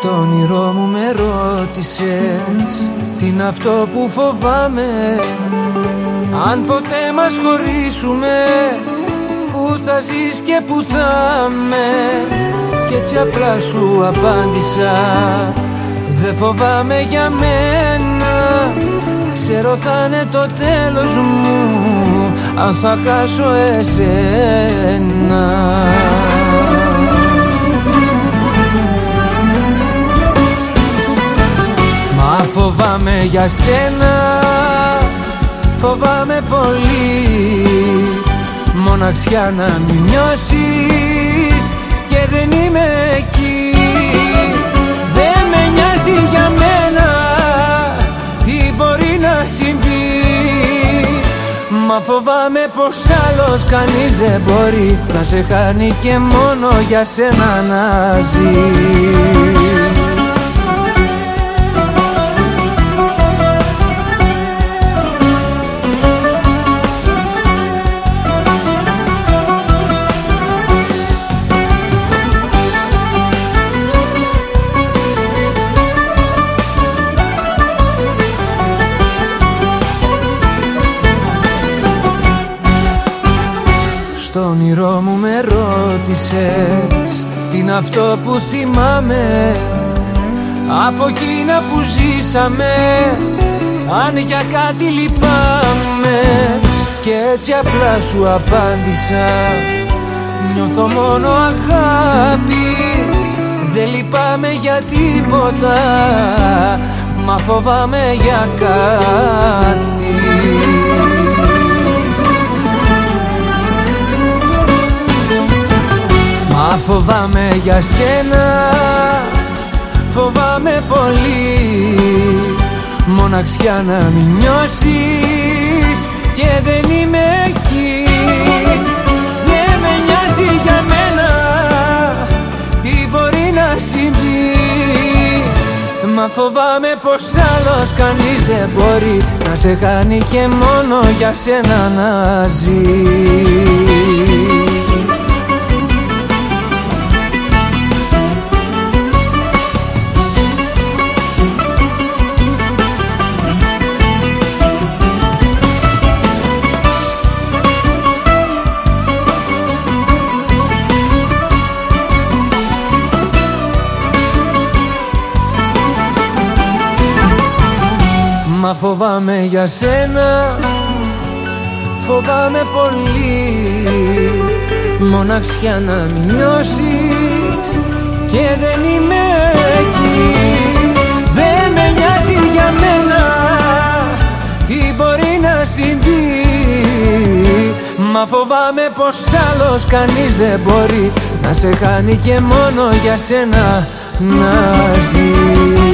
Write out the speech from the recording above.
Στο όνειρό μου με ρώτησες τι είναι αυτό που φοβάμαι. Αν ποτέ μας χωρίσουμε, πού θα ζεις και πού θα με. Κι έτσι απλά σου απάντησα, δεν φοβάμαι για μένα. Ξέρω θα είναι το τέλος μου αν θα χάσω εσένα. Μα φοβάμαι για σένα, φοβάμαι πολύ. Μοναξιά να μην νιώσεις και δεν είμαι εκεί. Δεν με νοιάζει για μένα τι μπορεί να συμβεί. Μα φοβάμαι πως άλλος κανείς δεν μπορεί να σε χάνει και μόνο για σένα να ζει. Στο όνειρό μου με ρώτησες τι είναι αυτό που θυμάμαι από εκείνα που ζήσαμε. Αν για κάτι λυπάμαι, και έτσι απλά σου απάντησα, νιώθω μόνο αγάπη. Δεν λυπάμαι για τίποτα, μα φοβάμαι για κάτι. Μα φοβάμαι για σένα, φοβάμαι πολύ. Μοναξιά να μην νιώσεις και δεν είμαι εκεί. Δεν με νοιάζει για μένα τι μπορεί να συμβεί. Μα φοβάμαι πως άλλος κανείς δεν μπορεί να σε χάνει και μόνο για σένα να ζει. Μα φοβάμαι για σένα, φοβάμαι πολύ. Μοναξιά να μην νιώσεις και δεν είμαι εκεί. Δεν με νοιάζει για μένα τι μπορεί να συμβεί. Μα φοβάμαι πως άλλος κανείς δεν μπορεί να σε χάνει και μόνο για σένα να ζει.